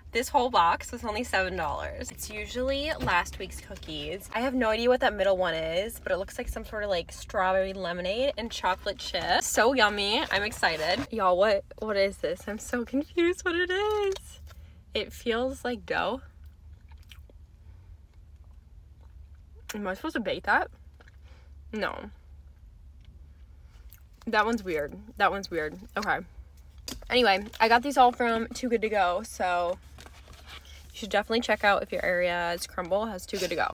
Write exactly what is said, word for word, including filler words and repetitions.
This whole box was only seven dollars. It's usually last week's cookies. I have no idea what that middle one is, but it looks like some sort of like strawberry lemonade and chocolate chip. So yummy. I'm excited. Y'all, what what is this? I'm so confused what it is. It feels like dough. Am I supposed to bake that? No. That one's weird. That one's weird. Okay. Anyway, I got these all from Too Good To Go, so you should definitely check out if your area's crumble has Too Good To Go.